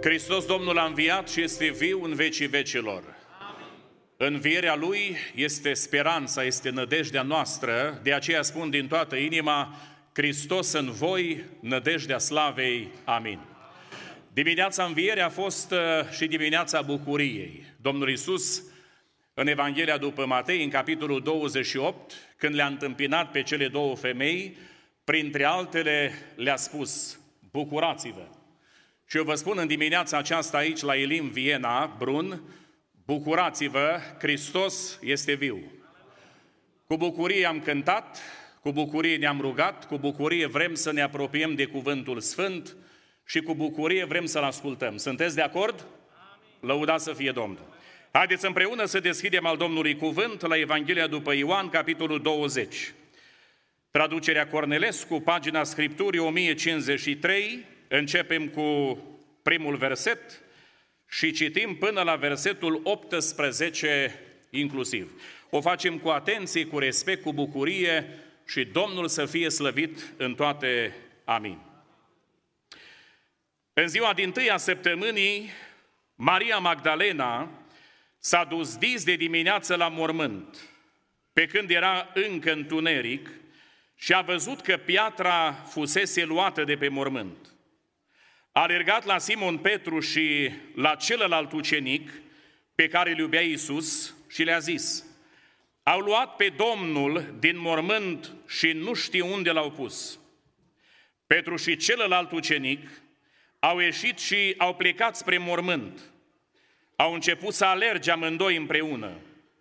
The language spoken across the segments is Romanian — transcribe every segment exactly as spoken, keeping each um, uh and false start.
Hristos Domnul a înviat și este viu în vecii vecilor. Învierea Lui este speranța, este nădejdea noastră, de aceea spun din toată inima, Hristos în voi, nădejdea slavei. Amin. Dimineața învierii a fost și dimineața bucuriei. Domnul Iisus, în Evanghelia după Matei, în capitolul douăzeci și opt, când le-a întâmpinat pe cele două femei, printre altele le-a spus, bucurați-vă! Și eu vă spun în dimineața aceasta aici la Elim, Viena, Brun, bucurați-vă, Hristos este viu. Cu bucurie am cântat, cu bucurie ne-am rugat, cu bucurie vrem să ne apropiem de Cuvântul Sfânt și cu bucurie vrem să-L ascultăm. Sunteți de acord? Lăudați să fie Domnul! Haideți împreună să deschidem al Domnului Cuvânt la Evanghelia după Ioan, capitolul douăzeci. Traducerea Cornelescu, pagina Scripturii o mie cincizeci și trei, începem cu primul verset și citim până la versetul optsprezece inclusiv. O facem cu atenție, cu respect, cu bucurie și Domnul să fie slăvit în toate. Amin. În ziua dintâi a săptămânii, Maria Magdalena s-a dus dis de dimineață la mormânt, pe când era încă întuneric, și a văzut că piatra fusese luată de pe mormânt. A alergat la Simon Petru și la celălalt ucenic pe care îl iubea Iisus și le-a zis, au luat pe Domnul din mormânt și nu știu unde l-au pus. Petru și celălalt ucenic au ieșit și au plecat spre mormânt. Au început să alerge amândoi împreună.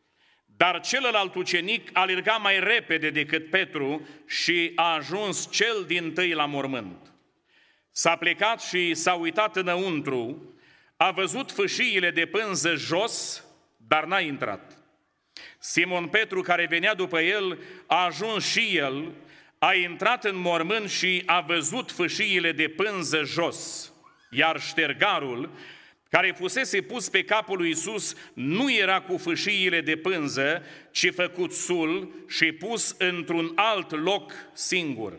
Dar celălalt ucenic alerga mai repede decât Petru și a ajuns cel dintâi la mormânt. S-a plecat și s-a uitat înăuntru, a văzut fâșiile de pânză jos, dar n-a intrat. Simon Petru, care venea după el, a ajuns și el, a intrat în mormânt și a văzut fâșiile de pânză jos, iar ștergarul, care fusese pus pe capul lui Iisus, nu era cu fâșiile de pânză, ci făcut sul și pus într-un alt loc singur.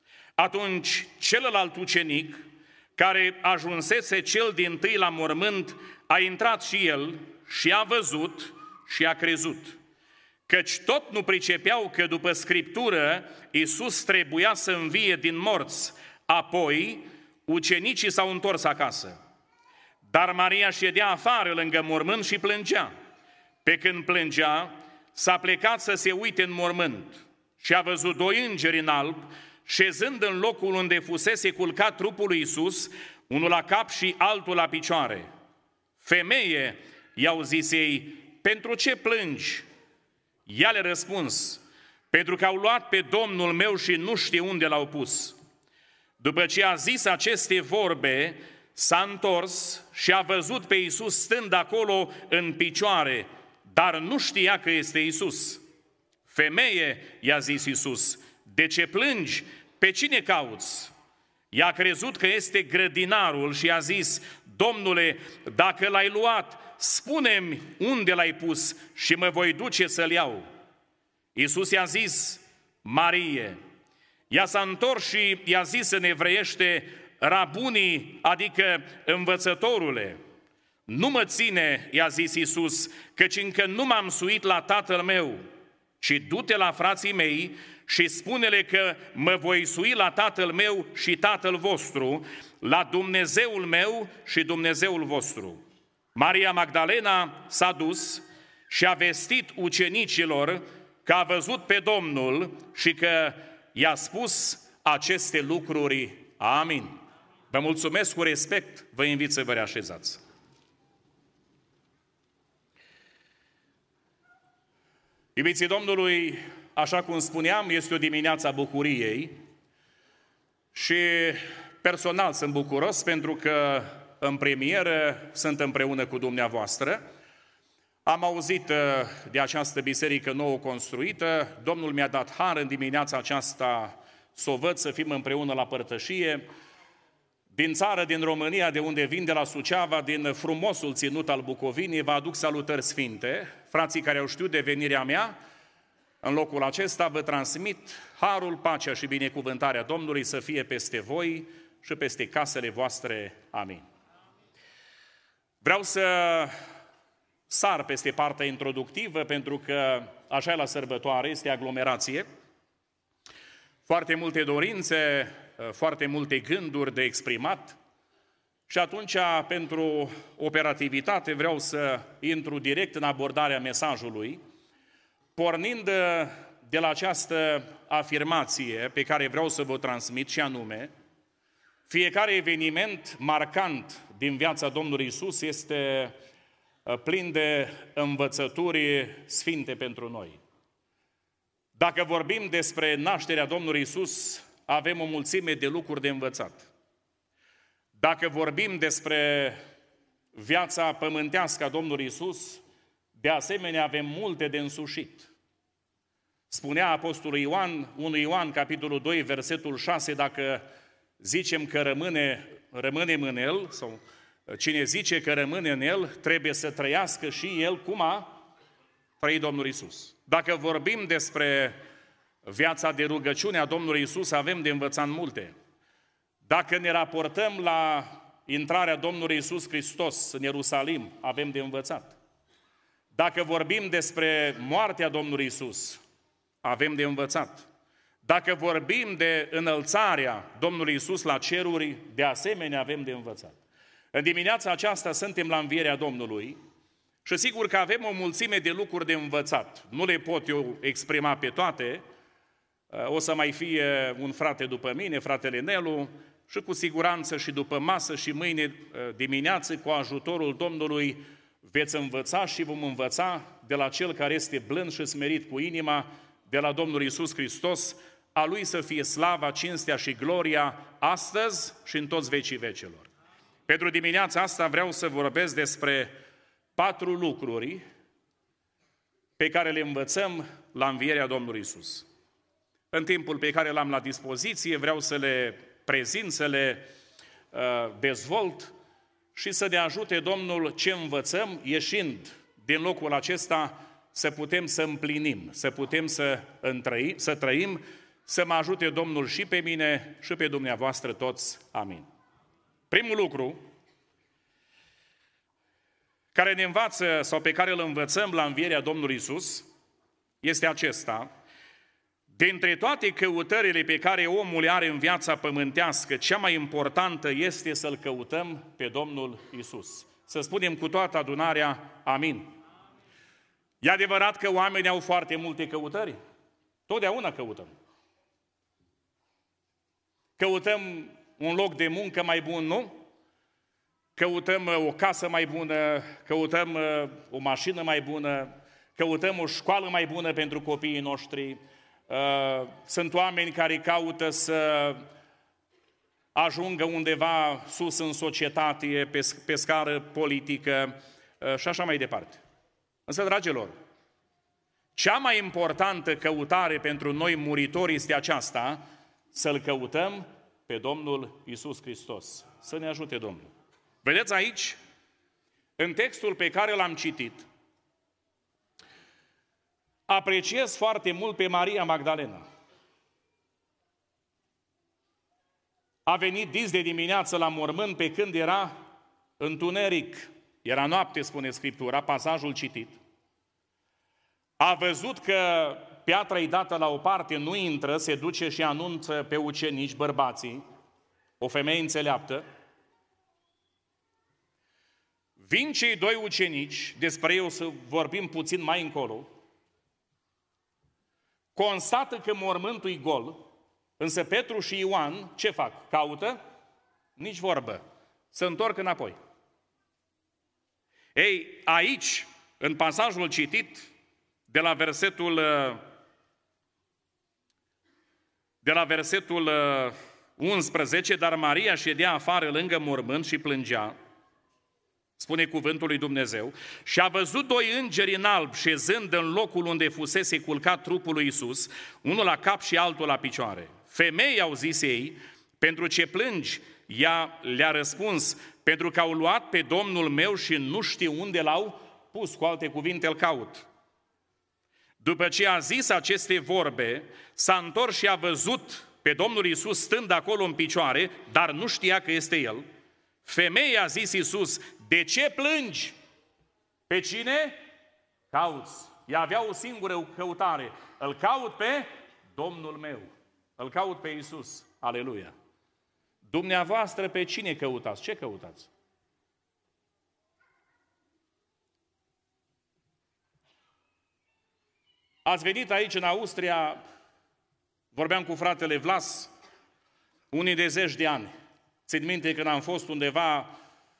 Atunci celălalt ucenic, care ajunsese cel dintâi la mormânt, a intrat și el și a văzut și a crezut. Căci tot nu pricepeau că după Scriptură Iisus trebuia să învie din morți. Apoi ucenicii s-au întors acasă. Dar Maria ședea afară lângă mormânt și plângea. Pe când plângea, s-a plecat să se uite în mormânt și a văzut doi îngeri în alb, șezând în locul unde fusese culcat trupul lui Iisus, unul la cap și altul la picioare. Femeie, i-au zis ei, pentru ce plângi? Ea le-a răspuns, pentru că au luat pe Domnul meu și nu știu unde l-au pus. După ce a zis aceste vorbe, s-a întors și a văzut pe Iisus stând acolo în picioare, dar nu știa că este Iisus. Femeie, i-a zis Iisus, de ce plângi? Pe cine cauți? Ea a crezut că este grădinarul și a zis, Domnule, dacă l-ai luat, spune-mi unde l-ai pus și mă voi duce să-l iau. Iisus i-a zis, Marie. Ea s-a întors și i-a zis în evreiește, Rabunii, adică învățătorule. Nu mă ține, i-a zis Iisus, căci încă nu m-am suit la tatăl meu, ci du-te la frații mei și spune-le că mă voi sui la tatăl meu și tatăl vostru, la Dumnezeul meu și Dumnezeul vostru. Maria Magdalena s-a dus și a vestit ucenicilor că a văzut pe Domnul și că i-a spus aceste lucruri. Amin. Vă mulțumesc cu respect, vă invit să vă reașezați. Iubiții Domnului, așa cum spuneam, este o dimineață a bucuriei și personal sunt bucuros pentru că în premieră sunt împreună cu dumneavoastră. Am auzit de această biserică nouă construită, Domnul mi-a dat har în dimineața aceasta să o văd, să fim împreună la părtășie. Din țară, din România, de unde vin, de la Suceava, din frumosul ținut al Bucovinii, vă aduc salutări sfinte. Frații care au știut de venirea mea, în locul acesta vă transmit harul, pacea și binecuvântarea Domnului să fie peste voi și peste casele voastre. Amin. Vreau să sar peste partea introductivă, pentru că așa e la sărbătoare, este aglomerație. Foarte multe dorințe, foarte multe gânduri de exprimat. Și atunci, pentru operativitate, vreau să intru direct în abordarea mesajului, pornind de la această afirmație pe care vreau să vă transmit, și anume: fiecare eveniment marcant din viața Domnului Iisus este plin de învățături sfinte pentru noi. Dacă vorbim despre nașterea Domnului Iisus, avem o mulțime de lucruri de învățat. Dacă vorbim despre viața pământească a Domnului Iisus, de asemenea avem multe de însușit. Spunea Apostolul Ioan, unu Ioan, capitolul doi, versetul șase, dacă zicem că rămâne, rămânem în El, sau cine zice că rămâne în El, trebuie să trăiască și El cum a trăit Domnul Iisus. Dacă vorbim despre viața de rugăciune a Domnului Iisus, avem de învățat multe. Dacă ne raportăm la intrarea Domnului Iisus Hristos în Ierusalim, avem de învățat. Dacă vorbim despre moartea Domnului Iisus, avem de învățat. Dacă vorbim de înălțarea Domnului Iisus la ceruri, de asemenea avem de învățat. În dimineața aceasta suntem la învierea Domnului și sigur că avem o mulțime de lucruri de învățat. Nu le pot eu exprima pe toate, o să mai fie un frate după mine, fratele Nelu, și cu siguranță și după masă și mâine dimineață, cu ajutorul Domnului, veți învăța și vom învăța de la Cel care este blând și smerit cu inima, de la Domnul Iisus Hristos, a Lui să fie slava, cinstea și gloria astăzi și în toți vecii vecelor. Pentru dimineața asta vreau să vorbesc despre patru lucruri pe care le învățăm la învierea Domnului Iisus. În timpul pe care l-am la dispoziție vreau să le prezint, să le uh, dezvolt și să ne ajute Domnul ce învățăm, ieșind din locul acesta, să putem să împlinim, să putem să, întrăi, să trăim, să mă ajute Domnul și pe mine și pe dumneavoastră toți. Amin. Primul lucru care ne învață sau pe care îl învățăm la învierea Domnului Iisus este acesta: dintre toate căutările pe care omul le are în viața pământească, cea mai importantă este să-L căutăm pe Domnul Iisus. Să spunem cu toată adunarea, amin. E adevărat că oamenii au foarte multe căutări? Totdeauna căutăm. Căutăm un loc de muncă mai bun, nu? Căutăm o casă mai bună, căutăm o mașină mai bună, căutăm o școală mai bună pentru copiii noștri. Sunt oameni care caută să ajungă undeva sus în societate, pe, pe scară politică și așa mai departe. Însă, dragilor, cea mai importantă căutare pentru noi muritori este aceasta: să-L căutăm pe Domnul Iisus Hristos. Să ne ajute Domnul. Vedeți aici, în textul pe care l-am citit, apreciez foarte mult pe Maria Magdalena. A venit dis de dimineață la mormânt pe când era întuneric. Era noapte, spune Scriptura, pasajul citit. A văzut că piatra e dată la o parte, nu intră, se duce și anunță pe ucenici, bărbații, o femeie înțeleaptă. Vin cei doi ucenici, despre ei o să vorbim puțin mai încolo, constată că mormântul e gol, însă Petru și Ioan ce fac? Caută? Nici vorbă. Se întorc înapoi. Ei, aici, în pasajul citit, de la versetul, de la versetul unsprezece, dar Maria ședea afară lângă mormânt și plângea, spune cuvântul lui Dumnezeu, și a văzut doi îngeri în alb șezând în locul unde fusese culcat trupul lui Iisus, unul la cap și altul la picioare. Femei, au zis ei, pentru ce plângi? Ea le-a răspuns, pentru că au luat pe Domnul meu și nu știu unde l-au pus, cu alte cuvinte îl caut. După ce a zis aceste vorbe, s-a întors și a văzut pe Domnul Iisus stând acolo în picioare, dar nu știa că este El. Femeia, a zis Iisus, De ce plângi? Pe cine cauți? Ea avea o singură căutare. Îl caut pe Domnul meu. Îl caut pe Iisus. Aleluia! Dumneavoastră pe cine căutați? Ce căutați? Ați venit aici în Austria, vorbeam cu fratele Vlas, unii de zeci de ani. Țin minte când am fost undeva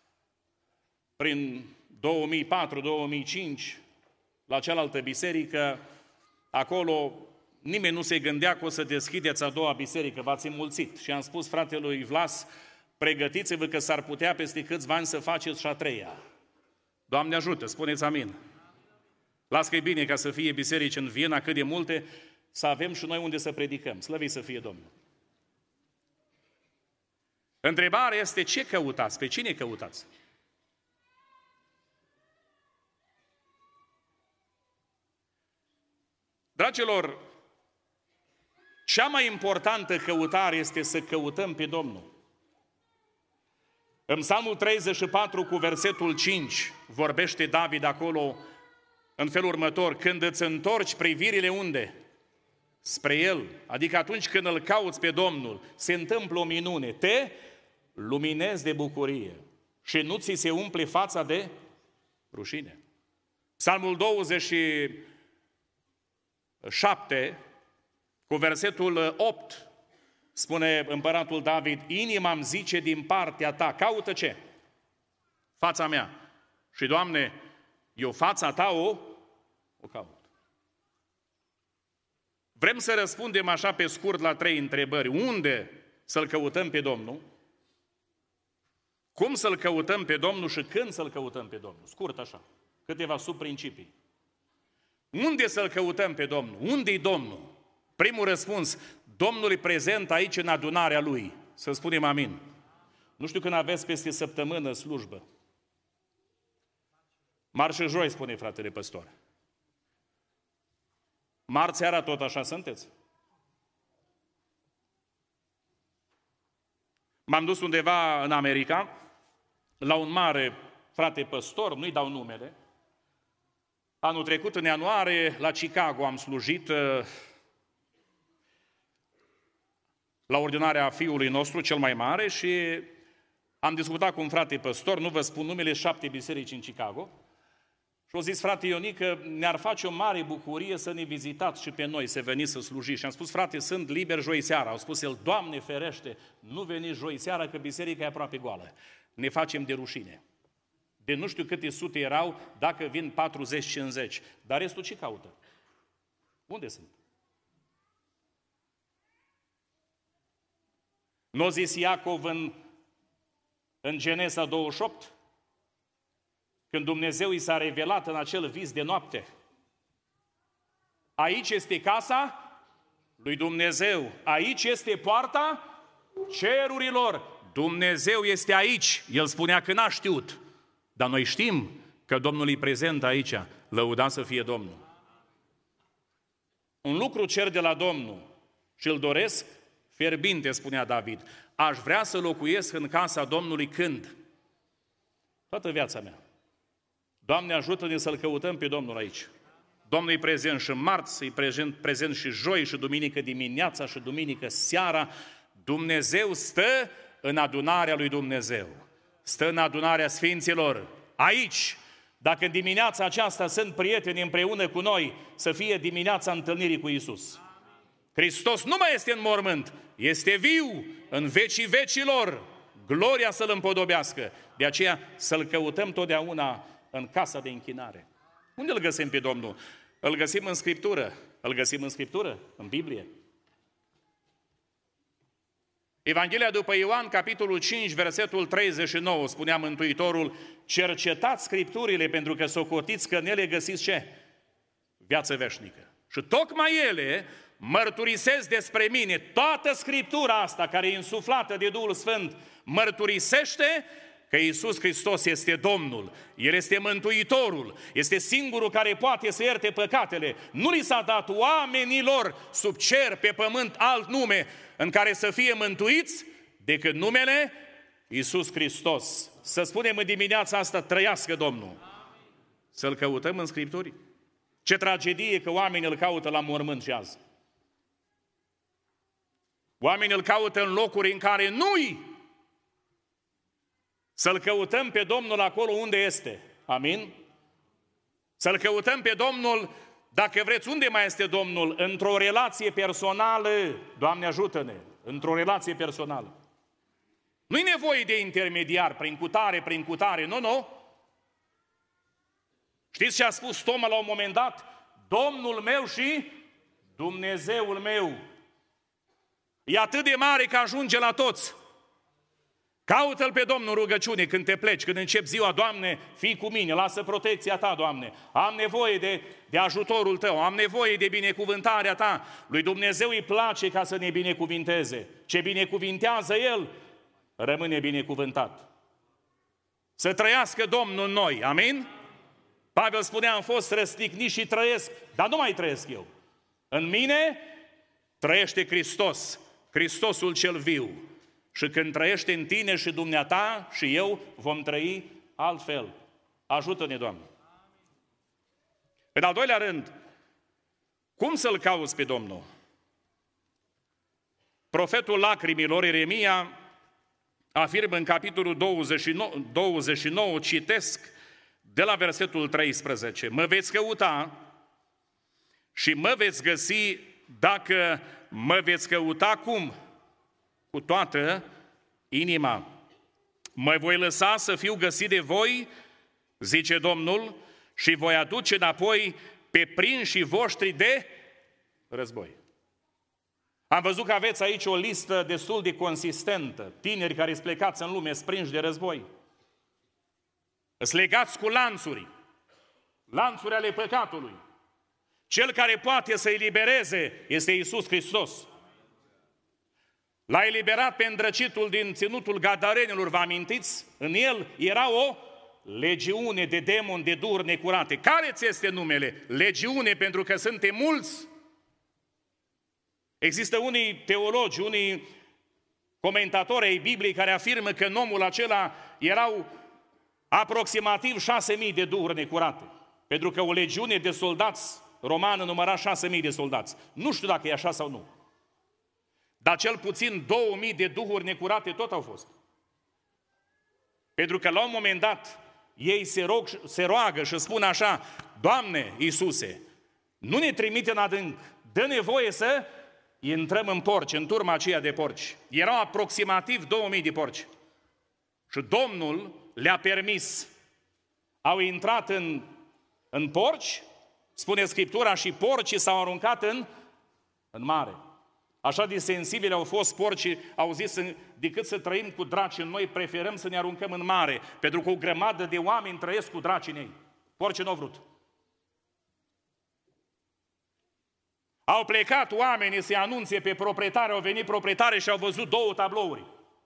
prin două mii patru două mii cinci la cealaltă biserică, acolo nimeni nu se gândea că o să deschideți a doua biserică, v-ați înmulțit. Și am spus fratelui Vlas, pregătiți-vă că s-ar putea peste câțiva ani să faceți și a treia. Doamne ajută, spuneți amin. Las că e bine ca să fie biserici în Viena, cât de multe, să avem și noi unde să predicăm. Slăvit să fie Domnul. Întrebarea este ce căutați? Pe cine căutați? Dragilor, cea mai importantă căutare este să căutăm pe Domnul. În Psalmul treizeci și patru cu versetul cinci vorbește David acolo în felul următor: când îți întorci privirile unde? Spre El. Adică atunci când îl cauți pe Domnul, se întâmplă o minune. Te luminezi de bucurie și nu ți se umple fața de rușine. Psalmul douăzeci și șapte cu versetul opt spune împăratul David: inima îmi zice din partea ta, caută ce? Fața mea. Și Doamne, eu fața ta o, o caut. Vrem să răspundem așa pe scurt la trei întrebări. Unde să-L căutăm pe Domnul? Cum să-L căutăm pe Domnul și când să-L căutăm pe Domnul? Scurt așa, câteva subprincipii. Unde să-L căutăm pe Domnul? Unde-i Domnul? Primul răspuns: Domnul e prezent aici în adunarea Lui. Să spunem amin. Nu știu când aveți peste săptămână slujbă. Marți și joi, spune fratele păstor. Marți seara tot așa sunteți? M-am dus undeva în America, la un mare frate păstor, nu-i dau numele. Anul trecut, în ianuarie, la Chicago am slujit la ordinarea fiului nostru, cel mai mare, și am discutat cu un frate păstor, nu vă spun numele, șapte biserici în Chicago. Și au zis: frate Ionică, ne-ar face o mare bucurie să ne vizitați și pe noi, să veniți să slujiți. Și am spus: frate, sunt liber joi seara. Au spus el: Doamne ferește, nu veniți joi seara, că biserica e aproape goală. Ne facem de rușine. De nu știu câte sute erau, dacă vin patruzeci cincizeci. Dar restul ce caută? Unde sunt? N-o zis Iacov în, în Genesa douăzeci și opt? Când Dumnezeu i s-a revelat în acel vis de noapte: aici este casa lui Dumnezeu, aici este poarta cerurilor. Dumnezeu este aici. El spunea că n-a știut, dar noi știm că Domnul e prezent aici. Lăudat să fie Domnul. Un lucru cer de la Domnul și îl doresc fierbinte, spunea David: aș vrea să locuiesc în casa Domnului când? Toată viața mea. Doamne, ajută-ne să-L căutăm pe Domnul aici. Domnul e prezent și marți, e prezent, prezent și joi, și duminică dimineața, și duminică seara. Dumnezeu stă în adunarea lui Dumnezeu. Stă în adunarea Sfinților. Aici, dacă în dimineața aceasta sunt prieteni împreună cu noi, să fie dimineața întâlnirii cu Iisus. Hristos nu mai este în mormânt, este viu în vecii vecilor. Gloria să-L împodobească. De aceea să-L căutăm totdeauna în casa de închinare. Unde îl găsim pe Domnul? Îl găsim în Scriptură. Îl găsim în Scriptură, în Biblie. Evanghelia după Ioan, capitolul cinci, versetul treizeci și nouă, spunea Mântuitorul: cercetați Scripturile, pentru că socotiți că în ele găsiți ce? Viață veșnică. Și tocmai ele mărturisesc despre mine. Toată Scriptura asta, care e insuflată de Duhul Sfânt, mărturisește că Iisus Hristos este Domnul, El este Mântuitorul, este singurul care poate să ierte păcatele. Nu li s-a dat oamenilor sub cer, pe pământ, alt nume în care să fie mântuiți decât numele Iisus Hristos. să spunem în dimineața asta, trăiască Domnul. Să-L căutăm în Scripturi. Ce tragedie că oamenii îl caută la mormânt și azi. Oamenii îl caută în locuri în care nu-i. Să-L căutăm pe Domnul acolo unde este. Amin? Să-L căutăm pe Domnul, dacă vreți, unde mai este Domnul? Într-o relație personală. Doamne ajută-ne! Într-o relație personală. Nu-i nevoie de intermediar, prin cutare, prin cutare. Nu, nu. Știți ce a spus Toma la un moment dat? Domnul meu și Dumnezeul meu. E atât de mare că ajunge la toți. Caută-L pe Domnul în rugăciune când te pleci, când începi ziua, Doamne, fii cu mine, lasă protecția Ta, Doamne. Am nevoie de, de ajutorul Tău, am nevoie de binecuvântarea Ta. Lui Dumnezeu îi place ca să ne binecuvinteze. Ce binecuvintează El, rămâne binecuvântat. Să trăiască Domnul în noi, amin? Pavel spunea, am fost răstignit și trăiesc, dar nu mai trăiesc eu. În mine trăiește Hristos, Hristosul cel viu. Și când trăiește în tine și dumneata și eu, vom trăi altfel. Ajută-ne, Doamne! În al doilea rând, cum să-L cauți pe Domnul? Profetul lacrimilor, Ieremia, afirmă în capitolul douăzeci și nouă, douăzeci și nouă, citesc de la versetul treisprezece. Mă veți căuta și mă veți găsi dacă mă veți căuta cum? Cu toată inima. Mă voi lăsa să fiu găsit de voi, zice Domnul, și voi aduce înapoi pe prinșii voștri de război. Am văzut că aveți aici o listă destul de consistentă. Tineri care îți plecați în lume, sprinși de război. Îți legați cu lanțuri. Lanțuri ale păcatului. Cel care poate să elibereze este Iisus Hristos. L-a eliberat pe îndrăcitul din ținutul Gadarenilor, vă amintiți? În el era o legiune de demoni, de duhuri necurate. Care ți este numele? Legiune, pentru că suntem mulți. Există unii teologi, unii comentatori ai Bibliei care afirmă că în omul acela erau aproximativ șase mii de duhuri necurate. Pentru că o legiune de soldați romană număra șase mii de soldați. Nu știu dacă e așa sau nu. Dar cel puțin două mii de duhuri necurate tot au fost. Pentru că la un moment dat ei se, rog, se roagă și spun așa, Doamne Iisuse, nu ne trimite în adânc, dă nevoie să intrăm în porci, în turma aceea de porci. Erau aproximativ două mii de porci. Și Domnul le-a permis. Au intrat în, în porci, spune Scriptura, și porcii s-au aruncat în, în mare. Așa de sensibili au fost porcii, au zis, decât să trăim cu dracii în noi, preferăm să ne aruncăm în mare, pentru că o grămadă de oameni trăiesc cu dracii în ei. Porcii n-au vrut. Au plecat oamenii să-i anunțe pe proprietari, au venit proprietari și au văzut două tablouri.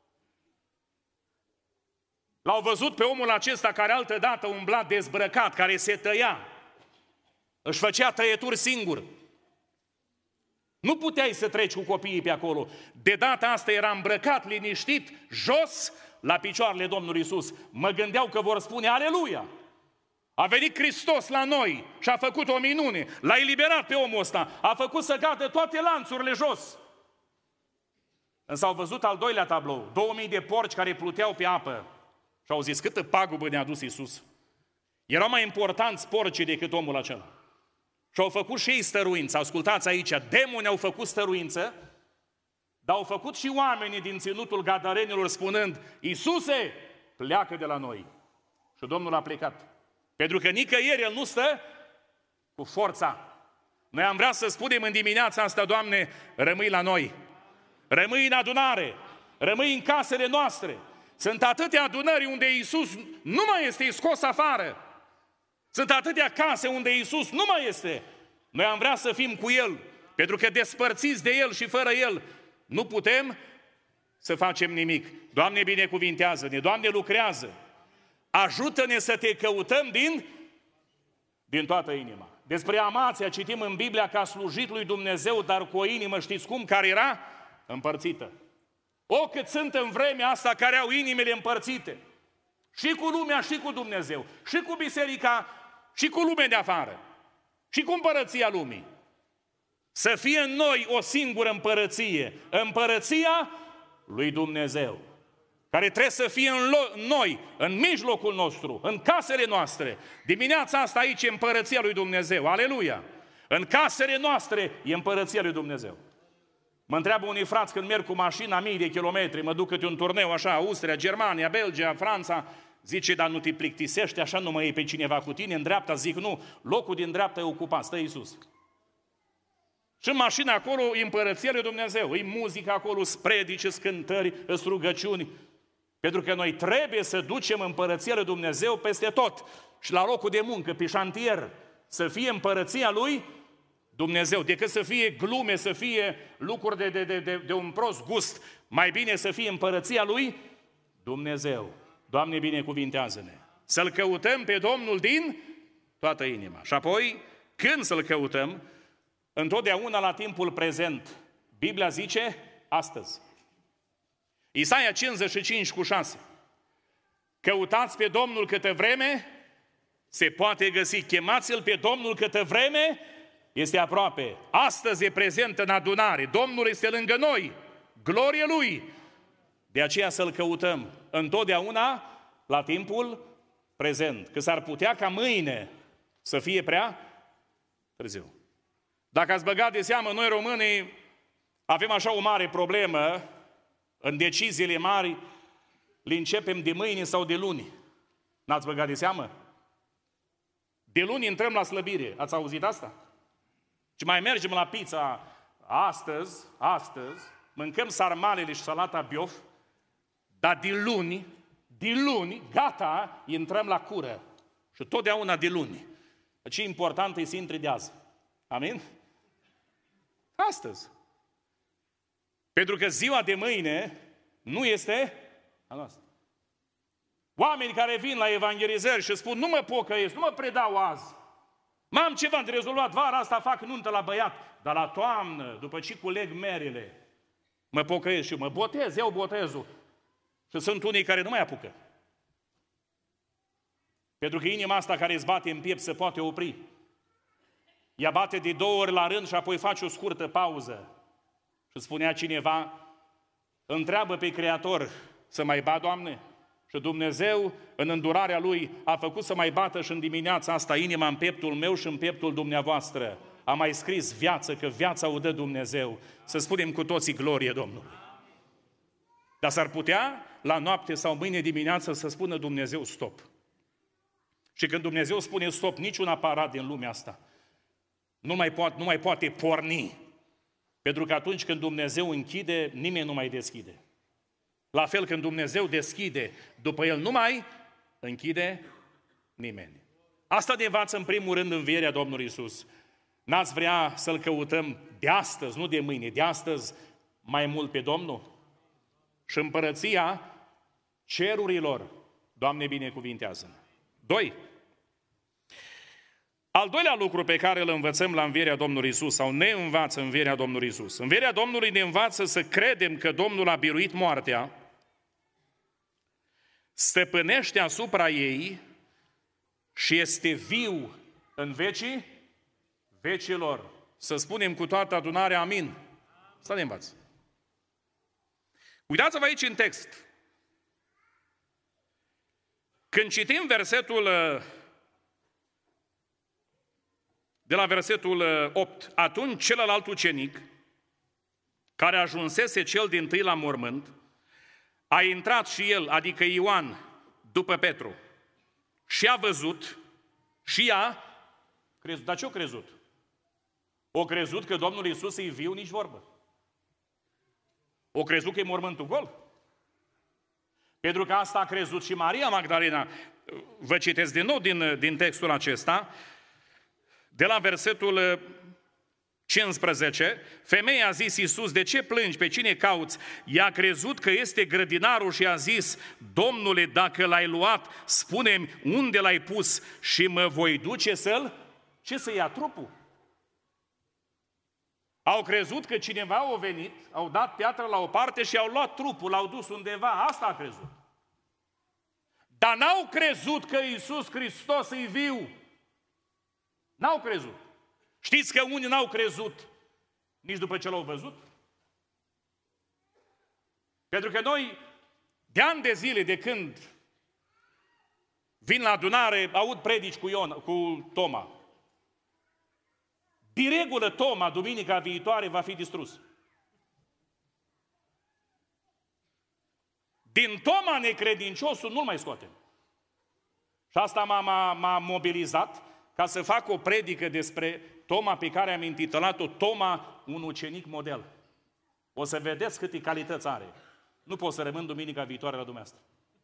L-au văzut pe omul acesta care altădată umbla dezbrăcat, care se tăia, își făcea tăieturi singur. Nu puteai să treci cu copiii pe acolo. De data asta era îmbrăcat, liniștit, jos, la picioarele Domnului Iisus. Mă gândeau că vor spune Aleluia! A venit Hristos la noi și a făcut o minune. L-a eliberat pe omul ăsta. A făcut să cadă toate lanțurile jos. Însă au văzut al doilea tablou. Două mii de porci care pluteau pe apă. Și au zis, câtă pagubă ne-a dus Iisus. Erau mai importanți porcii decât omul acela. Și au făcut și ei stăruință. Ascultați aici, demonii au făcut stăruință, dar au făcut și oamenii din ținutul Gadarenilor spunând, Iisuse, pleacă de la noi. Și Domnul a plecat. Pentru că nicăieri El nu stă cu forța. Noi am vrea să spunem în dimineața asta, Doamne, rămâi la noi. Rămâi în adunare. Rămâi în casele noastre. Sunt atâtea adunări unde Iisus nu mai este scos afară. Sunt atâtea case unde Iisus nu mai este. Noi am vrea să fim cu El, pentru că despărțiți de El și fără El nu putem să facem nimic. Doamne, binecuvintează-ne, Doamne, lucrează. Ajută-ne să Te căutăm din, din toată inima. Despre Amația citim în Biblia că a slujit lui Dumnezeu, dar cu o inimă, știți cum, care era împărțită. O, cât sunt în vremea asta care au inimile împărțite. Și cu lumea, și cu Dumnezeu. Și cu biserica, și cu lumea de afară. Și cu împărăția lumii. Să fie în noi o singură împărăție. Împărăția lui Dumnezeu. Care trebuie să fie în noi, în mijlocul nostru, în casele noastre. Dimineața asta aici e împărăția lui Dumnezeu. Aleluia! În casele noastre e împărăția lui Dumnezeu. Mă întreabă unii frați când merg cu mașina mii de kilometri, mă duc câte un turneu așa, Austria, Germania, Belgia, Franța, zice, dar nu te plictisești, așa nu mai e pe cineva cu tine, în dreapta, zic, nu, locul din dreapta e ocupat, stă Iisus. Și în mașina acolo e împărăția lui Dumnezeu, e muzică acolo, spredici, cântări, rugăciuni, pentru că noi trebuie să ducem împărăția lui Dumnezeu peste tot și la locul de muncă, pe șantier, să fie împărăția lui Dumnezeu, decât să fie glume, să fie lucruri de, de, de, de, de un prost gust, mai bine să fie împărăția lui Dumnezeu. Doamne, binecuvintează-ne! Să-L căutăm pe Domnul din toată inima. Și apoi, când să-L căutăm? Întotdeauna la timpul prezent. Biblia zice astăzi. Isaia cincizeci și cinci cu șase. Căutați pe Domnul câtă vreme se poate găsi. Chemați-L pe Domnul câtă vreme este aproape. Astăzi e prezent în adunare. Domnul este lângă noi. Glorie Lui. De aceea să-L căutăm întotdeauna la timpul prezent. Că s-ar putea ca mâine să fie prea târziu. Dacă ați băgat de seamă, noi românii avem așa o mare problemă în deciziile mari, le începem de mâine sau de luni. N-ați băgat de seamă? De luni intrăm la slăbire. Ați auzit asta? Și mai mergem la pizza astăzi, astăzi, mâncăm sarmalele și salata biof, dar de luni, de luni, gata, intrăm la cură. Și totdeauna de luni. Ce important e să intri de azi. Amin? Astăzi. Pentru că ziua de mâine nu este a noastră. Oameni care vin la evangelizări și spun, nu mă pocăiesc, nu mă predau azi. M-am ceva de rezolvat, vara asta fac nuntă la băiat, dar la toamnă, după ce culeg merele, mă pocăiesc și mă botez, iau botezul. Și sunt unii care nu mai apucă. Pentru că inima asta care îți bate în piept se poate opri. Ea bate de două ori la rând și apoi face o scurtă pauză. Și spunea cineva, întreabă pe Creator să mai bat, Doamne? Și Dumnezeu, în îndurarea Lui, a făcut să mai bată și în dimineața asta inima în pieptul meu și în pieptul dumneavoastră. A mai scris viață, că viața o dă Dumnezeu. Să spunem cu toții glorie Domnului. Dar s-ar putea, la noapte sau mâine dimineață, să spună Dumnezeu stop. Și când Dumnezeu spune stop, niciun aparat din lumea asta nu mai poate, nu mai poate porni. Pentru că atunci când Dumnezeu închide, nimeni nu mai deschide. La fel când Dumnezeu deschide, după El nu mai închide nimeni. Asta ne învață în primul rând învierea Domnului Iisus. N-ați vrea să-L căutăm de astăzi, nu de mâine, de astăzi mai mult pe Domnul? Și împărăția cerurilor, Doamne, binecuvintează-ne. Doi. Al doilea lucru pe care îl învățăm la învierea Domnului Iisus, sau ne învață învierea Domnului Iisus. Învierea Domnului ne învață să credem că Domnul a biruit moartea, stăpânește asupra ei și este viu în vecii vecilor. Să spunem cu toată adunarea amin. Să ne învață. Uitați-vă aici în text. Când citim versetul de la versetul opt, atunci celălalt ucenic, care ajunsese cel dintâi la mormânt, a intrat și el, adică Ioan, după Petru, și a văzut și a crezut. Dar ce-o crezut? O crezut că Domnul Iisus e viu, nici vorbă. O crezut că e mormântul gol. Pentru că asta a crezut și Maria Magdalena. Vă citesc din nou din, din textul acesta, de la versetul cincisprezece, femeia a zis Iisus, de ce plângi, pe cine cauți? Ea a crezut că este grădinarul și a zis, Domnule, dacă l-ai luat, spune-mi unde l-ai pus și mă voi duce să-l... Ce să ia trupul? Au crezut că cineva a venit, au dat piatră la o parte și au luat trupul, l-au dus undeva, asta a crezut. Dar n-au crezut că Iisus Hristos e viu. N-au crezut. Știți că unii n-au crezut nici după ce l-au văzut? Pentru că noi, de ani de zile, de când vin la adunare, aud predici cu, Ion, cu Toma. De regulă, Toma, duminica viitoare, va fi distrus. Din Toma necredinciosul nu-l mai scoatem. Și asta m-a, m-a, m-a mobilizat ca să fac o predică despre Toma pe care am intitulat-o Toma, un ucenic model. O să vedeți câte calități are. Nu pot să rămân duminica viitoare la dumneavoastră.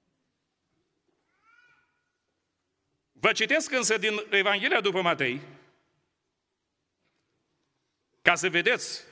Vă citesc însă din Evanghelia după Matei, ca să vedeți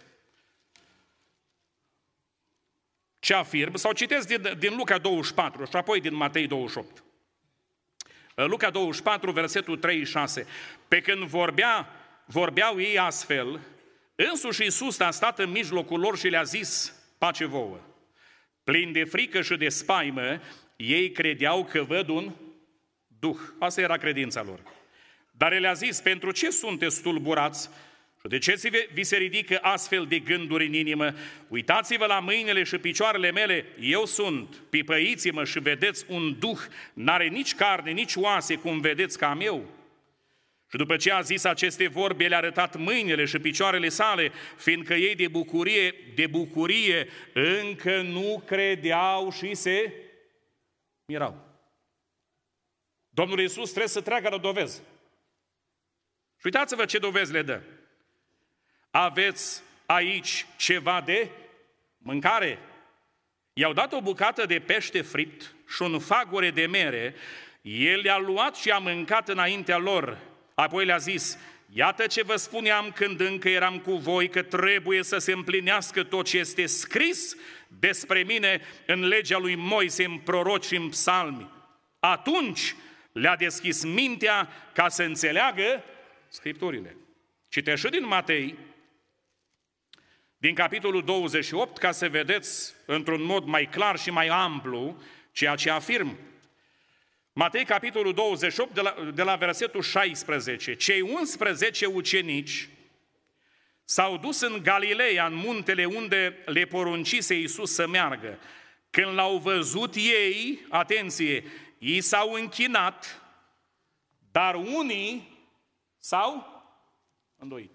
ce afirm, sau citesc din, din Luca douăzeci și patru și apoi din Matei douăzeci și opt. Luca douăzeci și patru, versetul treizeci și șase. Pe când vorbea, vorbeau ei astfel, însuși Iisus a stat în mijlocul lor și le-a zis, pace vouă. Plini de frică și de spaimă, ei credeau că văd un duh. Asta era credința lor. Dar el a zis, pentru ce sunteți tulburați și de ce vi se ridică astfel de gânduri în inimă? Uitați-vă la mâinile și picioarele mele, eu sunt, pipăiți-mă și vedeți un duh, n-are nici carne, nici oase, cum vedeți că am eu. Și după ce a zis aceste vorbe, le-a arătat mâinile și picioarele sale, fiindcă ei de bucurie, de bucurie încă nu credeau și se mirau. Domnul Iisus trebuie să treacă la dovezi. Și uitați-vă ce dovezi le dă. Aveți aici ceva de mâncare? I-au dat o bucată de pește fript și un fagure de mere. El le-a luat și a mâncat înaintea lor. Apoi le-a zis, iată ce vă spuneam când încă eram cu voi, că trebuie să se împlinească tot ce este scris despre mine în legea lui Moise, în proroci și în psalmi. Atunci le-a deschis mintea ca să înțeleagă Scripturile. Citește și din Matei, din capitolul douăzeci și opt, ca să vedeți într-un mod mai clar și mai amplu ceea ce afirm. Matei, capitolul douăzeci și opt, de la, de la versetul șaisprezece. Cei unsprezece ucenici s-au dus în Galileea, în muntele unde le poruncise Iisus să meargă. Când l-au văzut ei, atenție, ei s-au închinat, dar unii s-au îndoit.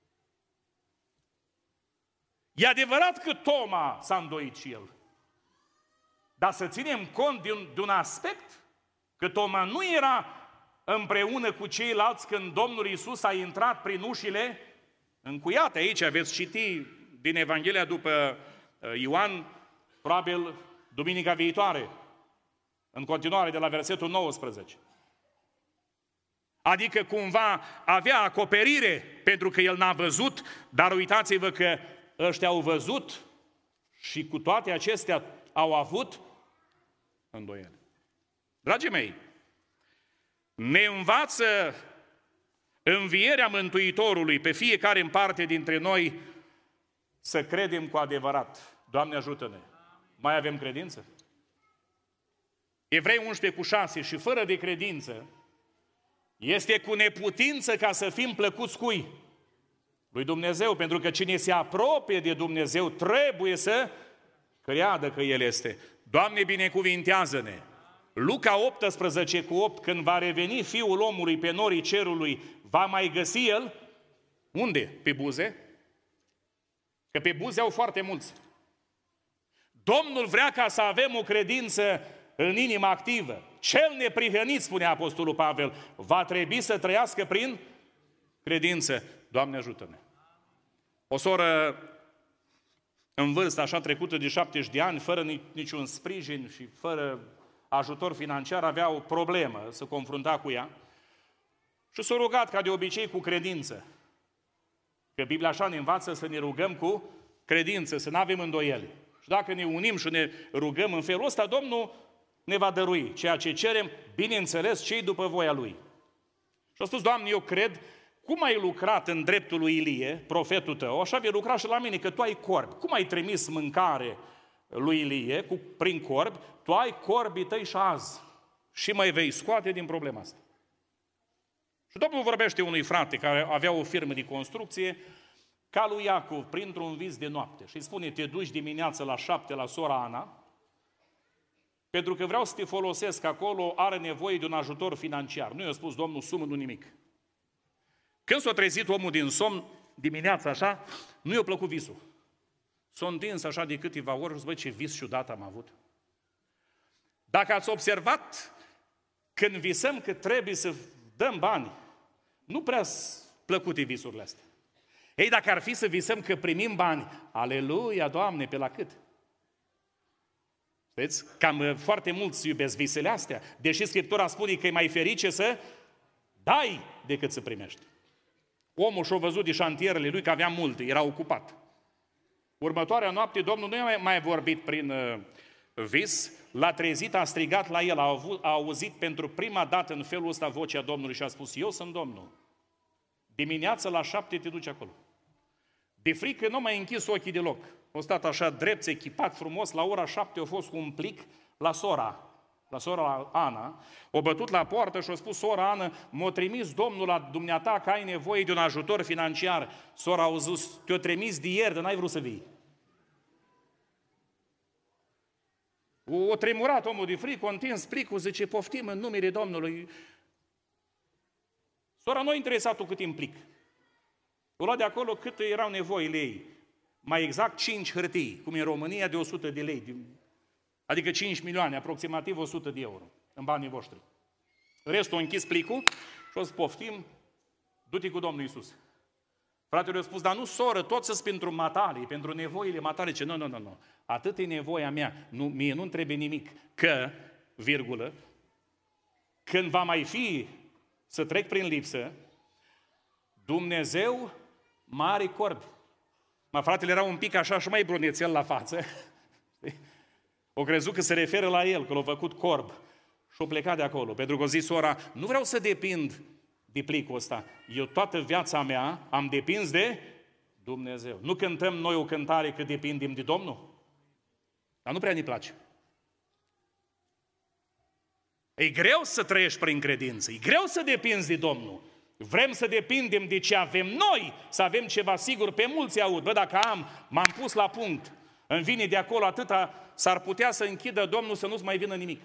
E adevărat că Toma s-a îndoit și el. Dar să ținem cont de un, de un aspect, că Toma nu era împreună cu ceilalți când Domnul Iisus a intrat prin ușile încuiate. Aici aveți citi din Evanghelia după Ioan, probabil duminica viitoare, în continuare de la versetul nouăsprezece. Adică cumva avea acoperire pentru că el n-a văzut, dar uitați-vă că ăștia au văzut și cu toate acestea au avut îndoieli. Dragii mei, ne învață învierea Mântuitorului pe fiecare în parte dintre noi să credem cu adevărat. Doamne ajută-ne! Mai avem credință? Evrei unsprezece cu șase, și fără de credință este cu neputință ca să fim plăcuți cui? Lui Dumnezeu, pentru că cine se apropie de Dumnezeu trebuie să creadă că El este. Doamne, binecuvintează-ne! Luca optsprezece cu opt, când va reveni Fiul omului pe norii cerului, va mai găsi El? Unde? Pe buze? Că pe buze au foarte mulți. Domnul vrea ca să avem o credință în inimă activă. Cel neprihănit, spune Apostolul Pavel, va trebui să trăiască prin credință. Doamne ajută-ne! O soră în vârstă, așa trecută de șaptezeci de ani, fără niciun sprijin și fără ajutor financiar, avea o problemă, să confrunta cu ea și s-a rugat ca de obicei cu credință. Că Biblia așa ne învață să ne rugăm cu credință, să nu avem îndoieli. Și dacă ne unim și ne rugăm în felul ăsta, Domnul ne va dărui ceea ce cerem, bineînțeles, cei după voia Lui. Și a spus, Doamne, eu cred, cum ai lucrat în dreptul lui Ilie, profetul tău, așa vei lucra și la mine, că tu ai corbi. Cum ai trimis mâncare lui Ilie cu, prin corbi, tu ai corbii tăi și azi. și mai vei scoate din problema asta. Și Domnul vorbește unui frate care avea o firmă de construcție, ca lui Iacov, printr-un vis de noapte. Și îi spune, te duci dimineața la șapte la sora Ana, pentru că vreau să te folosesc acolo, are nevoie de un ajutor financiar. Nu i-a spus Domnul sumă, nu nimic. Când s-a trezit omul din somn, dimineața așa, nu i-a plăcut visul. S-a întins așa de câteva ori și zice, băi, ce vis ciudat am avut. Dacă ați observat, când visăm că trebuie să dăm bani, nu prea plăcute visurile astea. Ei, dacă ar fi să visăm că primim bani, aleluia, Doamne, pe la cât? Vedeți? Cam foarte mulți iubesc visele astea, deși Scriptura spune că e mai ferice să dai decât să primești. Omul și-a văzut de șantierele lui că avea multe, era ocupat. Următoarea noapte, Domnul nu i-a mai vorbit prin uh, vis, l-a trezit, a strigat la el, a, avut, a auzit pentru prima dată în felul ăsta vocea Domnului și a spus, eu sunt Domnul. Dimineața la șapte te duci acolo. De frică nu mai închis ochii deloc. O stat așa drept, echipat frumos, la ora șapte a fost cu un plic la sora, la sora Ana, o bătut la poartă și a spus, sora Ana, m-a trimis Domnul la dumneata că ai nevoie de un ajutor financiar. Sora a zis, te-a trimis de ieri, dar n-ai vrut să vii. O tremurat omul de frică, o întins plicul, zice, poftim în numele Domnului. Sora nu a interesat-o cât implic. O lua de acolo cât erau nevoile ei. Mai exact cinci hârtii, cum e în România, de o sută de lei. Adică cinci milioane, aproximativ o sută de euro, în banii voștri. Restul a închis plicul și o să poftim, du-te cu Domnul Iisus. Fratele a spus, dar nu, soră, tot să-s pentru matale, pentru nevoile matale. Ce, nu, nu, nu, nu. Atât e nevoia mea. Nu, mie nu-mi trebuie nimic. Că, virgulă, când va mai fi să trec prin lipsă, Dumnezeu mare corbi. Mă, fratele era un pic așa și mai brunețel la față. O crezut că se referă la el, că l-a făcut corb. Și a plecat de acolo. Pentru că a zis sora, nu vreau să depind de plicul ăsta. Eu toată viața mea am depins de Dumnezeu. Nu cântăm noi o cântare că depindem de Domnul? Dar nu prea ne place. E greu să trăiești prin credință. E greu să depinzi de Domnul. Vrem să depindem de ce avem noi, să avem ceva sigur. Pe mulți aud, bă, dacă am, m-am pus la punct, îmi vine de acolo atâta, s-ar putea să închidă Domnul să nu-ți mai vină nimic.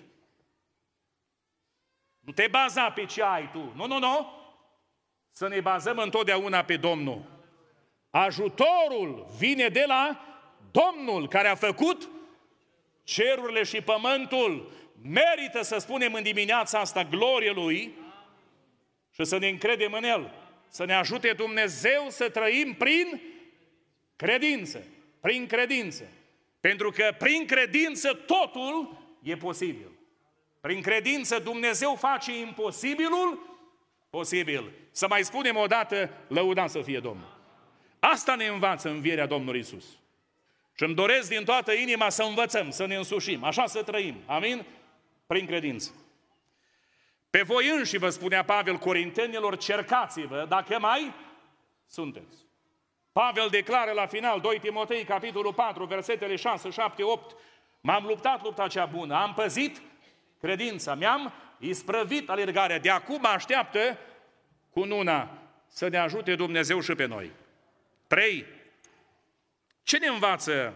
Nu te baza pe ce ai tu. Nu, nu, nu. Să ne bazăm întotdeauna pe Domnul. Ajutorul vine de la Domnul care a făcut cerurile și pământul. Merită să spunem în dimineața asta glorie Lui și să ne încredem în El. Să ne ajute Dumnezeu să trăim prin credință. Prin credință. Pentru că prin credință totul e posibil. Prin credință Dumnezeu face imposibilul posibil. Să mai spunem o dată, lăudat să fie Domnul. Asta ne învață învierea Domnului Iisus. Și îmi doresc din toată inima să învățăm, să ne însușim, așa să trăim. Amin? Prin credință. Pe voi înși, vă spunea Pavel Corintenilor, cercați-vă dacă mai sunteți. Pavel declară la final, doi Timotei, capitolul patru, versetele șase, șapte, opt, m-am luptat lupta cea bună, am păzit credința, mi-am isprăvit alergarea. De acum așteaptă cununa să ne ajute Dumnezeu și pe noi. Trei. Ce ne învață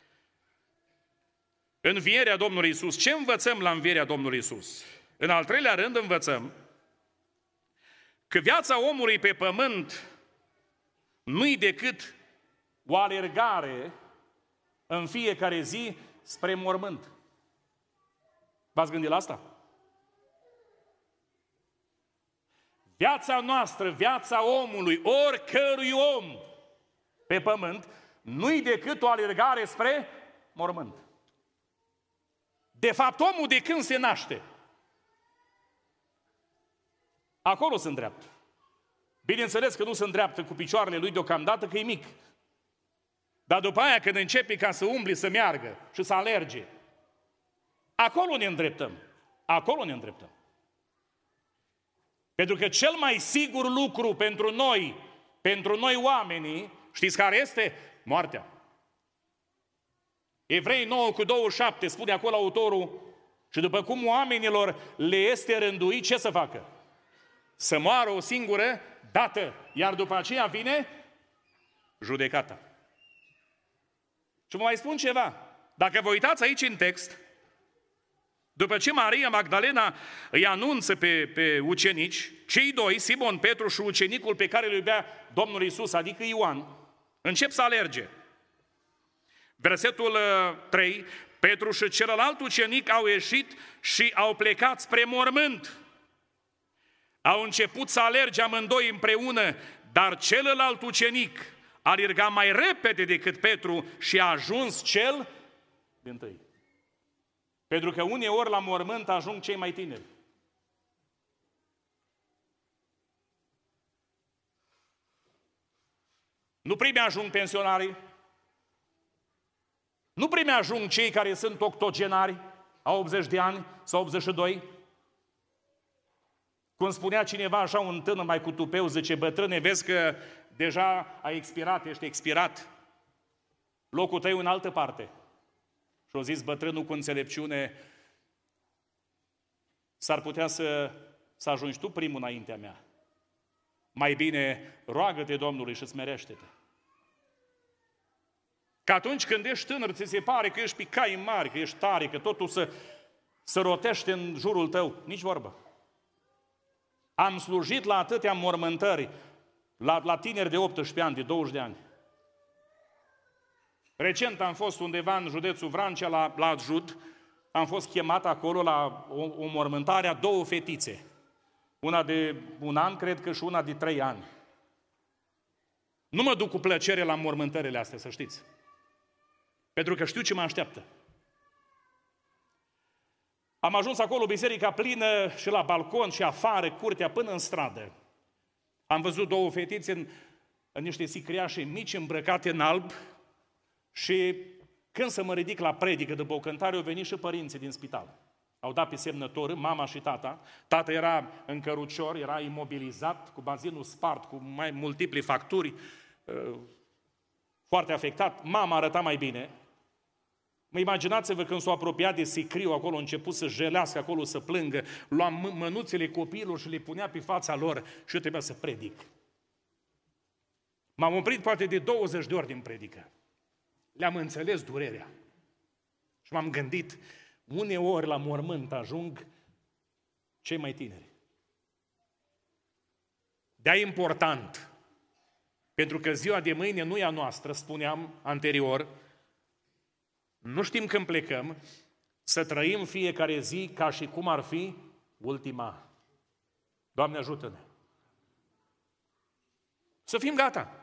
învierea Domnului Iisus? Ce învățăm la învierea Domnului Iisus? În al treilea rând învățăm că viața omului pe pământ nu-i decât o alergare în fiecare zi spre mormânt. V-ați gândit la asta? Viața noastră, viața omului, oricărui om pe pământ, nu-i decât o alergare spre mormânt. De fapt, omul de când se naște, acolo se îndreaptă. Bineînțeles că nu se îndreaptă cu picioarele lui deocamdată, că e mic. Dar după aia, când începe ca să umbli, să meargă și să alerge, acolo ne îndreptăm. Acolo ne îndreptăm. Pentru că cel mai sigur lucru pentru noi, pentru noi oamenii, știți care este? Moartea. Evrei nouă cu douăzeci și șapte, spune acolo autorul, Și după cum oamenilor le este rânduit, ce să facă? Să moară o singură dată, iar după aceea vine judecata. Și vă mai spun ceva. Dacă vă uitați aici în text, după ce Maria Magdalena îi anunță pe, pe ucenici, cei doi, Simon Petru și ucenicul pe care îl iubea Domnul Iisus, adică Ioan, încep să alerge. Versetul trei, Petru și celălalt ucenic au ieșit și au plecat spre mormânt. Au început să alerge amândoi împreună, dar celălalt ucenic alerga mai repede decât Petru și a ajuns cel dintâi. Pentru că uneori la mormânt ajung cei mai tineri. Nu primi ajung pensionarii, nu primi ajung cei care sunt octogenari, au optzeci de ani sau optzeci și doi. Cum spunea cineva așa, un tânăr mai cu tupeu, zice, bătrâne, vezi că deja ai expirat, ești expirat, locul tău în altă parte. Și-o zis bătrânul cu înțelepciune, s-ar putea să, să ajungi tu primul înaintea mea. Mai bine roagă-te Domnului și smerește-te. Că atunci când ești tânăr, ți se pare că ești pe cai mari, că ești tare, că totul se, se rotește în jurul tău. Nici vorbă. Am slujit la atâtea mormântări, la, la tineri de optsprezece ani, de douăzeci de ani. Recent am fost undeva în județul Vrancea, la, la Adjud, am fost chemat acolo la o, o mormântare a două fetițe. Una de un an, cred că, și una de trei ani. Nu mă duc cu plăcere la mormântările astea, să știți. Pentru că știu ce mă așteaptă. Am ajuns acolo, biserica plină, și la balcon, și afară, curtea, până în stradă. Am văzut două fetițe în, în niște sicriașe mici, îmbrăcate în alb, și când să mă ridic la predică după o cântare, au venit și părinții din spital. Au dat pe semnătoră, mama și tata. Tata era în cărucior, era imobilizat, cu bazinul spart, cu mai multiple facturi, foarte afectat. Mama arăta mai bine. Mă imaginați-vă când s-au apropiat de sicriu, acolo a început să jelească, acolo să plângă, lua mânuțele copiilor și le punea pe fața lor și eu trebuia să predic. M-am oprit poate de douăzeci de ori din predică. Le-am înțeles durerea. Și m-am gândit, uneori la mormânt ajung cei mai tineri. De-aia e important, pentru că ziua de mâine nu e a noastră, spuneam anterior, nu știm când plecăm, să trăim fiecare zi ca și cum ar fi ultima. Doamne ajută-ne! Să fim gata!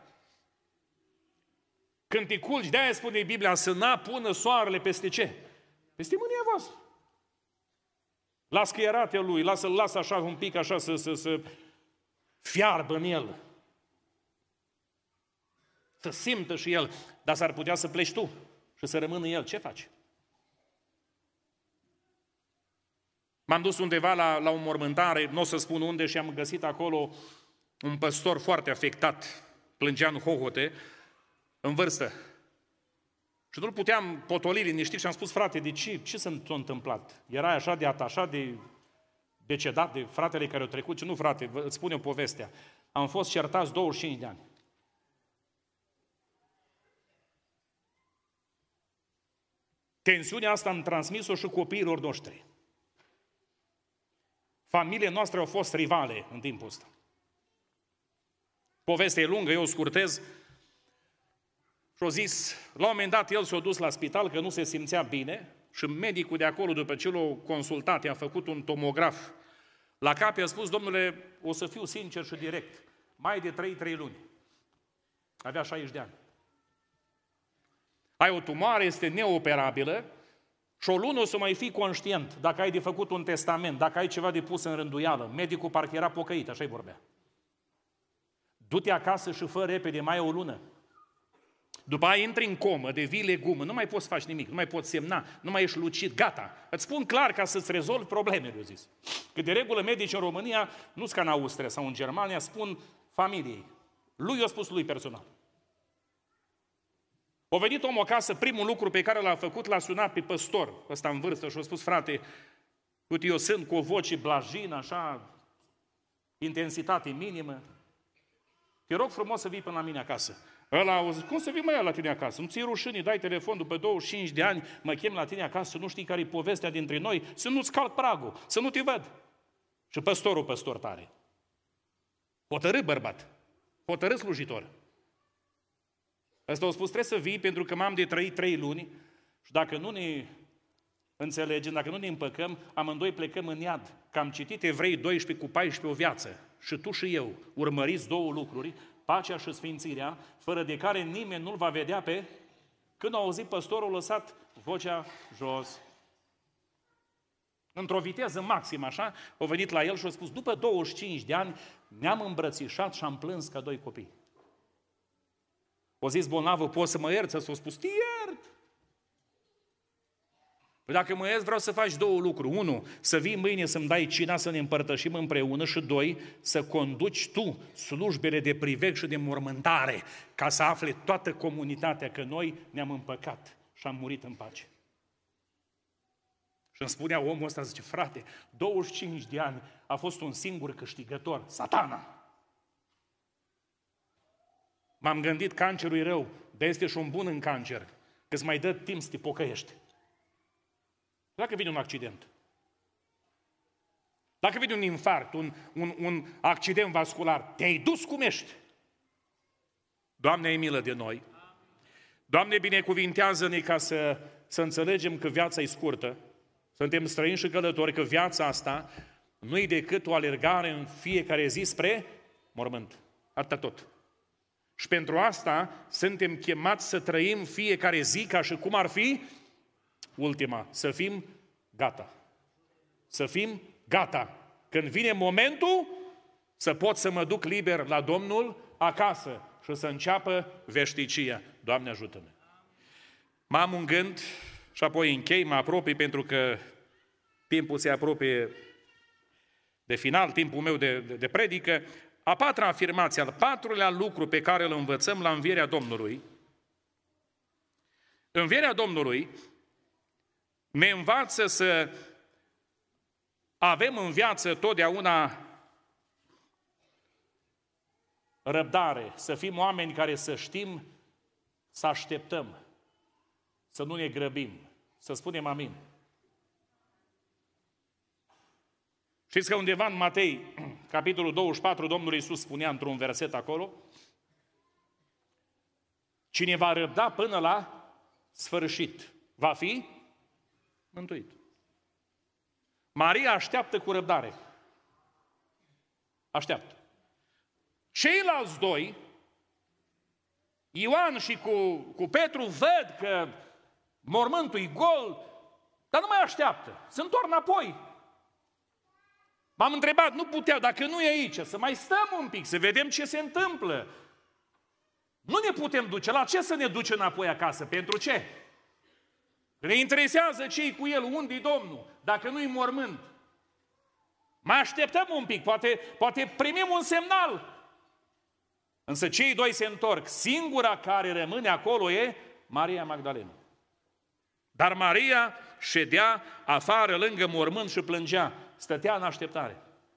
Când te culci, de-aia spune Biblia, să n-apună soarele peste ce? Peste mânia voastră. Las căierate lui, lasă-l lasă așa un pic, așa să, să, să fiarbă în el. Să simtă și el, dar s-ar putea să pleci tu și să rămână el. Ce faci? M-am dus undeva la, la o mormântare, nu o să spun unde, și am găsit acolo un păstor foarte afectat, plângea în hohote, în vârstă. Și nu-l puteam potoli liniștit și am spus, frate, de ce? Ce s-a întâmplat? Erai așa de atașat, de decedat de fratele care a trecut? Și nu, frate, îți spun eu povestea. Am fost certați douăzeci și cinci de ani. Tensiunea asta am transmis-o și copiilor noștri. Familiile noastre au fost rivale în timpul ăsta. Povestea e lungă, eu o scurtez. Și-o zis, la un moment dat el s-a dus la spital că nu se simțea bine și medicul de acolo, după ce l-a consultat, i-a făcut un tomograf la cap, i-a spus, domnule, o să fiu sincer și direct, mai de trei, trei luni. Avea șaizeci de ani. Ai o tumoare, este neoperabilă și o lună o să mai fii conștient dacă ai de făcut un testament, dacă ai ceva de pus în rânduială. Medicul parcă era pocăit, așa-i vorbea. Du-te acasă și fă repede, mai e o lună. După aia intri în comă, devii legumă, nu mai poți face nimic, nu mai poți semna, nu mai ești lucid, gata. Îți spun clar ca să-ți rezolvi problemele, eu zis. Că de regulă medici în România, nu ca în Austria sau în Germania, spun familiei. Lui i-a spus lui personal. A venit omul acasă, primul lucru pe care l-a făcut, l-a sunat pe păstor, ăsta în vârstă, și a spus: frate, uite, eu sunt cu o voce blajină, așa, intensitate minimă. Te rog frumos să vii până la mine acasă. Ăla a zis: cum să vii mai la tine acasă? Nu ți-i rușine, dai telefon după douăzeci și cinci de ani, mă chem la tine acasă, nu știi care-i povestea dintre noi, să nu-ți calc pragul, să nu te văd. Și păstorul, păstor tare. Hotărât bărbat, hotărât slujitor. Ăsta a spus: trebuie să vii pentru că m-am de trăit trei luni și dacă nu ne înțelegem, dacă nu ne împăcăm, amândoi plecăm în iad. Că am citit Evrei doisprezece cu paisprezece o viață. Și tu și eu urmăriți două lucruri, pacea și sfințirea, fără de care nimeni nu-l va vedea pe... Când a auzit păstorul, a lăsat vocea jos. Într-o viteză maximă, așa, a venit la el și a spus: după douăzeci și cinci de ani ne-am îmbrățișat și am plâns ca doi copii. O zis bolnavul: poți să mă ierți? S-a spus: te iert! Păi dacă mă ierți, vreau să faci două lucruri. Unu, să vii mâine să-mi dai cina, să ne împărtășim împreună. Și doi, să conduci tu slujbele de priveg și de mormântare, ca să afle toată comunitatea că noi ne-am împăcat și am murit în pace. Și îmi spunea omul ăsta, zice: frate, douăzeci și cinci de ani a fost un singur câștigător, Satana. M-am gândit, cancerul e rău, dar este și un bun în cancer, că îți mai dă timp să te pocăiești. Dacă vine un accident, dacă vine un infarct, un, un, un accident vascular, te-ai dus cum ești. Doamne, ai milă de noi. Doamne, binecuvintează-ne ca să, să înțelegem că viața e scurtă, suntem străini și călători, că viața asta nu e decât o alergare în fiecare zi spre mormânt. Atâta tot. Și pentru asta suntem chemați să trăim fiecare zi ca și cum ar fi ultima. Să fim gata. Să fim gata. Când vine momentul, să pot să mă duc liber la Domnul acasă și să înceapă veșnicia. Doamne, ajută-ne! Mai am un gând și apoi închei, mă apropii pentru că timpul se apropie de final, timpul meu de, de, de predică. A patra afirmație, al patrulea lucru pe care îl învățăm la învierea Domnului. Învierea Domnului ne învață să avem în viață totdeauna răbdare, să fim oameni care să știm să așteptăm, să nu ne grăbim, să spunem amin. Știți că undeva în Matei, capitolul douăzeci și patru, Domnul Iisus spunea într-un verset acolo: cine va răbda până la sfârșit, va fi mântuit. Maria așteaptă cu răbdare. Așteaptă. Ceilalți doi, Ioan și cu, cu Petru, văd că mormântul e gol, dar nu mai așteaptă. Se întorc înapoi. M-am întrebat, nu puteau, dacă nu e aici, să mai stăm un pic, să vedem ce se întâmplă. Nu ne putem duce. La ce să ne duce înapoi acasă? Pentru ce? Ne interesează ce-i cu el, unde-i Domnul, dacă nu-i mormânt. Mai așteptăm un pic, poate, poate primim un semnal. Însă cei doi se întorc. Singura care rămâne acolo e Maria Magdalena. Dar Maria ședea afară lângă mormânt și plângea. Stătea în așteptare.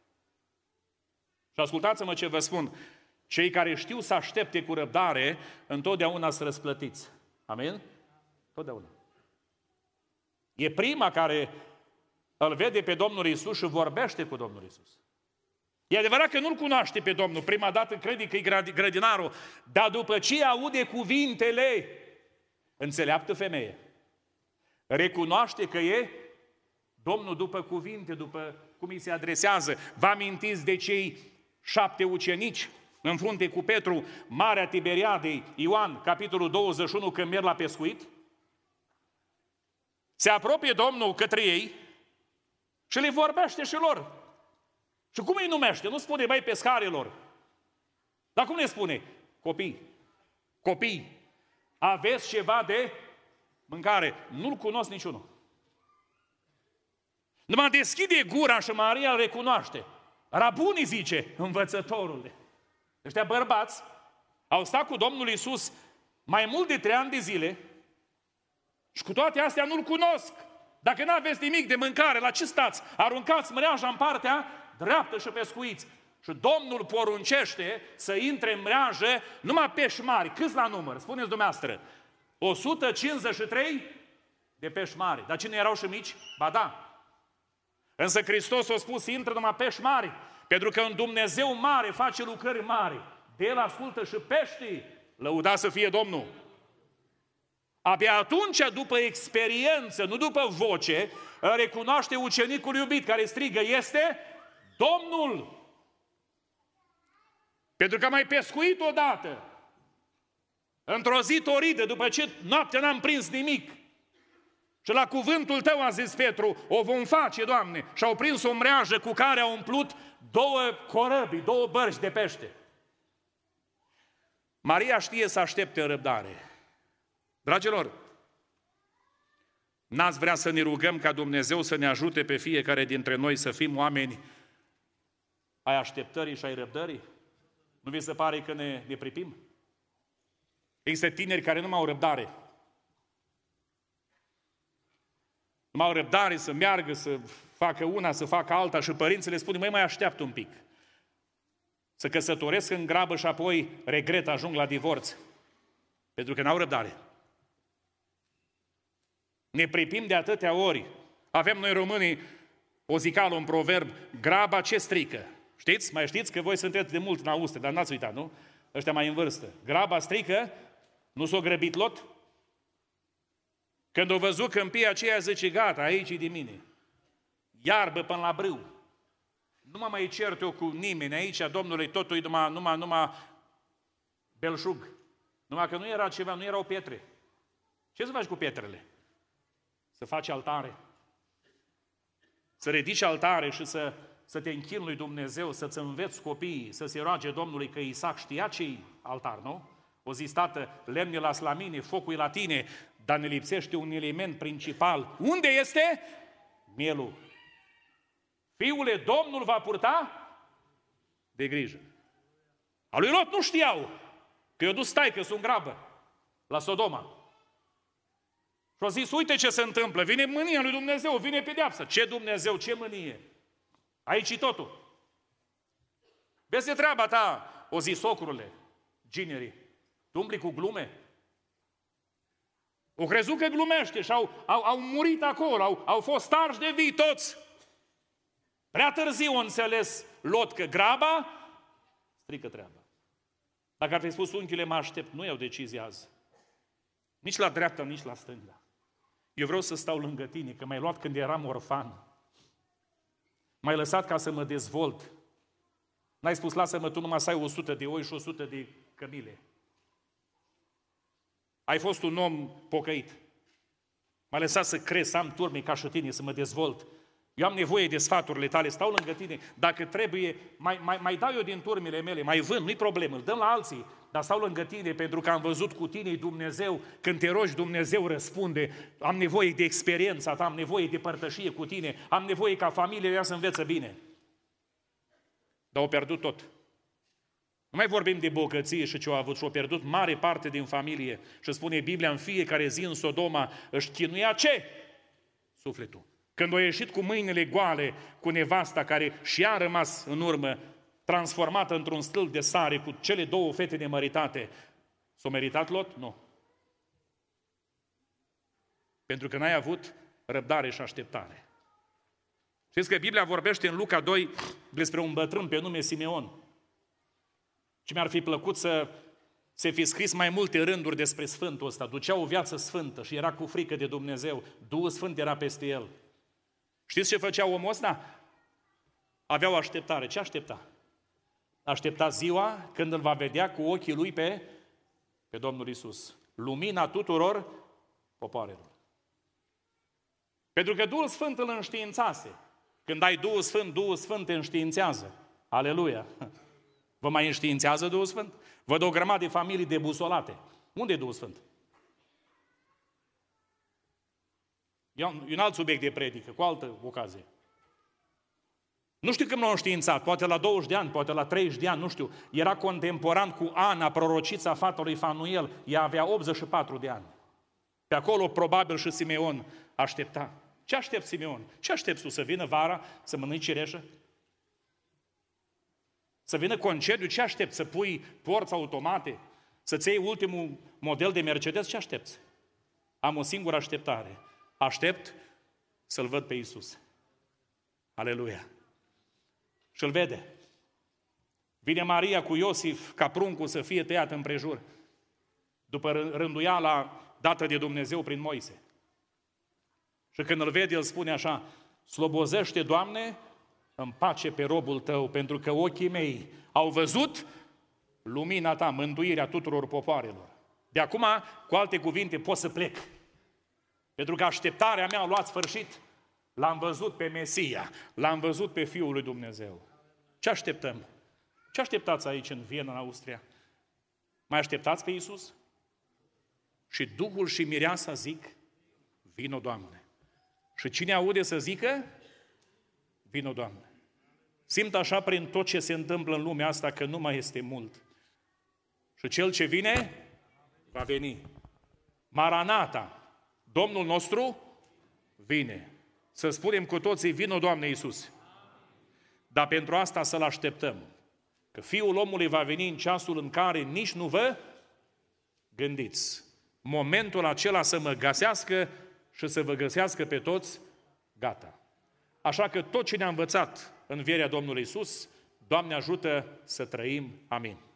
Și ascultați-mă ce vă spun. Cei care știu să aștepte cu răbdare, întotdeauna să răsplătiți. Amin? Totdeauna. E prima care îl vede pe Domnul Iisus și vorbește cu Domnul Iisus. E adevărat că nu-L cunoaște pe Domnul. Prima dată crede că e grădinarul. Dar după ce aude cuvintele, înțeleaptă femeie, recunoaște că e Domnul după cuvinte, după cum îi se adresează. Vă amintiți de cei șapte ucenici în frunte cu Petru, Marea Tiberiadei, Ioan, capitolul douăzeci și unu, când merg la pescuit? Se apropie Domnul către ei și le vorbește și lor. Și cum îi numește? Nu spune, băi, pescarilor. Dar cum le spune? Copii. Copii. Aveți ceva de mâncare. Nu-l cunosc niciunul. Numai deschide gura și Maria îl recunoaște. Rabuni, zice, învățătorule. Ăștia bărbați au stat cu Domnul Iisus mai mult de trei ani de zile și cu toate astea nu-L cunosc. Dacă nu aveți nimic de mâncare, la ce stați? Aruncați mreaja în partea dreaptă și pescuiți. Și Domnul poruncește să intre în mreajă numai pești mari. Câți la număr? Spuneți dumneavoastră. o sută cincizeci și trei de pești mari. Dar cine erau și mici? Ba da. Însă Hristos a spus, intră numai pești mari. Pentru că un Dumnezeu mare face lucrări mari. De El ascultă și peștii. Lăuda să fie Domnul. Abia atunci, după experiență, nu după voce, recunoaște ucenicul iubit care strigă, este Domnul. Pentru că am mai pescuit odată, într-o zi toridă, după ce noaptea n-am prins nimic. Și la cuvântul Tău, a zis Petru, o vom face, Doamne. Și au prins o mreajă cu care au umplut două corăbii, două bărci de pește. Maria știe să aștepte în răbdare. Dragilor, n-ați vrea să ne rugăm ca Dumnezeu să ne ajute pe fiecare dintre noi să fim oameni ai așteptării și ai răbdării? Nu vi se pare că ne, ne pripim? Există tineri care nu mai au răbdare. Nu mai au răbdare să meargă, să facă una, să facă alta și părinții le spun, măi, mai așteaptă un pic. Să căsătoresc în grabă și apoi regret, ajung la divorț. Pentru că n-au răbdare. Ne pripim de atâtea ori. Avem noi românii o zicală, un proverb, graba ce strică. Știți? Mai știți că voi sunteți de mult în Austria, dar n-ați uitat, nu? Ăștia mai în vârstă. Graba strică, nu s-o grăbit Lot? Când o văzut câmpia aceea, zice, gata, aici e de mine. Iarbă până la brâu. Nu mă mai cert eu cu nimeni aici, Domnului, totul e numai, numai, numai belșug. Numai că nu era ceva, nu erau pietre. Ce să faci cu pietrele? Să faci altare. Să ridici altare și să, să te închini lui Dumnezeu, să-ți înveți copiii, să se roage Domnului, că Isaac știa ce-i altar, nu? O zis, tată, lemne las la mine, focul e la tine, dar ne lipsește un element principal. Unde este? Mielul. Fiule, Domnul va purta de grijă. A lui Lot nu știau că i-a dus taică, sunt grabă, la Sodoma. Și a zis, uite ce se întâmplă, vine mânia lui Dumnezeu, vine pedeapsa. Ce Dumnezeu, ce mânie? Aici e totul. Vezi de treaba ta, o zis socrule, ginerii, tu umbli cu glume? O crezut că glumește și au, au, au murit acolo, au, au fost arși de vii toți. Prea târziu a înțeles Lot că graba strică treaba. Dacă ar fi spus unchiule, mă aștept, nu iau decizia azi. Nici la dreapta, nici la stânga. Eu vreau să stau lângă tine, că m-ai luat când eram orfan. M-ai lăsat ca să mă dezvolt. N-ai spus, lasă-mă tu numai să ai o sută de oi și o sută de cămile. Ai fost un om pocăit. M-ai lăsat să cresc, să am turme ca și tine, să mă dezvolt. Eu am nevoie de sfaturile tale, stau lângă tine. Dacă trebuie, mai, mai, mai dau eu din turmele mele, mai vând, nu-i problemă, îl dăm la alții. Dar stau lângă tine pentru că am văzut cu tine Dumnezeu. Când te rogi, Dumnezeu răspunde. Am nevoie de experiența ta, am nevoie de părtășie cu tine, am nevoie ca familia ea să învețe bine. Dar au pierdut tot. Nu mai vorbim de bogăție și ce au avut, și au pierdut mare parte din familie. Și spune Biblia, în fiecare zi în Sodoma își chinuia ce? Sufletul. Când a ieșit cu mâinile goale, cu nevasta care și-a a rămas în urmă, transformată într-un stâlp de sare cu cele două fete nemăritate, s-a meritat Lot? Nu. Pentru că n-ai avut răbdare și așteptare. Știți că Biblia vorbește în Luca doi despre un bătrân pe nume Simeon. Și mi-ar fi plăcut să se fi scris mai multe rânduri despre Sfântul ăsta. Ducea o viață sfântă și era cu frică de Dumnezeu. Duhul Sfânt era peste el. Știți ce făcea omul ăsta? Avea o așteptare. Ce aștepta? Aștepta ziua când îl va vedea cu ochii lui pe, pe Domnul Iisus. Lumina tuturor popoarelor. Pentru că Duhul Sfânt îl înștiințase. Când ai Duhul Sfânt, Duhul Sfânt te înștiințează. Aleluia! Vă mai înștiințează Duhul Sfânt? Văd o grămadă de familii debusolate. Unde e Duhul Sfânt? E un, e un alt subiect de predică, cu altă ocazie. Nu știu când l-a înștiințat, poate la douăzeci de ani, poate la treizeci de ani, nu știu. Era contemporan cu Ana, prorocița fata lui Fanuel, ea avea optzeci și patru de ani. Pe acolo probabil și Simeon aștepta. Ce aștept, Simeon? Ce aștepți tu? Să vină vara să mănânci cireșă? Să vină concediu? Ce aștepți? Să pui porți automate? Să-ți iei ultimul model de Mercedes? Ce aștepți? Am o singură așteptare. Aștept să-L văd pe Iisus. Aleluia! Și-L vede. Vine Maria cu Iosif ca pruncul să fie tăiat împrejur, după rânduiala dată de Dumnezeu prin Moise. Și când îl vede, el spune așa: slobozește, Doamne, în pace pe robul Tău, pentru că ochii mei au văzut lumina Ta, mântuirea tuturor popoarelor. De acum, cu alte cuvinte, pot să plec. Pentru că așteptarea mea a luat sfârșit. L-am văzut pe Mesia, l-am văzut pe Fiul lui Dumnezeu. Ce așteptăm? Ce așteptați aici în Viena, în Austria? Mai așteptați pe Iisus? Și Duhul și Mireasa zic: vino, Doamne. Și cine aude să zică: vino, Doamne. Simt așa prin tot ce se întâmplă în lumea asta că nu mai este mult. Și cel ce vine, va veni. Maranata, Domnul nostru vine. Să spunem cu toții: vino, Doamne Iisus. Dar pentru asta să-L așteptăm. Că Fiul omului va veni în ceasul în care nici nu vă gândiți. Momentul acela să mă găsească și să vă găsească pe toți gata. Așa că tot ce ne-a învățat în învierea Domnului Iisus, Doamne ajută să trăim. Amin.